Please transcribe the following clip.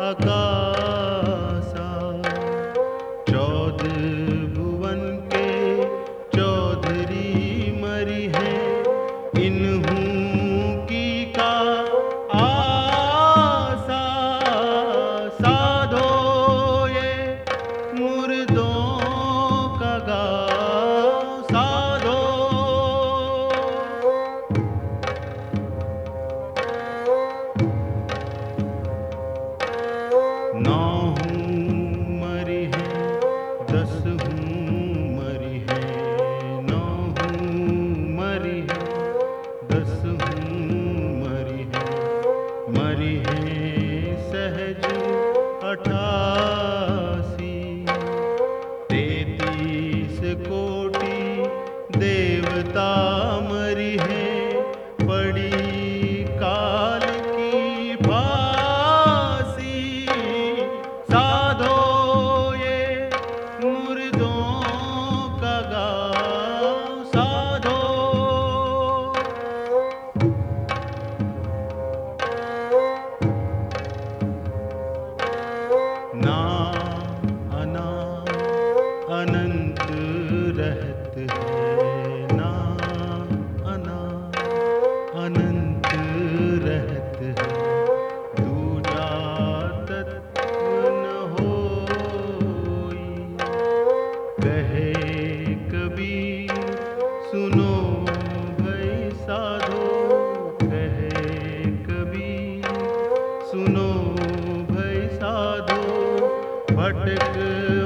अकासा। चौदह भुवन के चौधरी मरी है, इन्हूं की का आसा। साधो ये मुर्दों का गाँव, साधो। नौ हूँ मरी है, 10 हूँ मरी है, 9 हूँ मरी है, 10 हूँ मरी है सहज 88। 33 कोटि देवता मरी है, पड़ी काल की फांसी। साधो ये मुर्दों का गाँव, साधो। ना अना अनंत रहत है, ना अना अनंत रहत है। दूजा तत्व न होई, कहे कबीर सुनो भई साधो। कहे कबीर सुनो भई साधो। भटक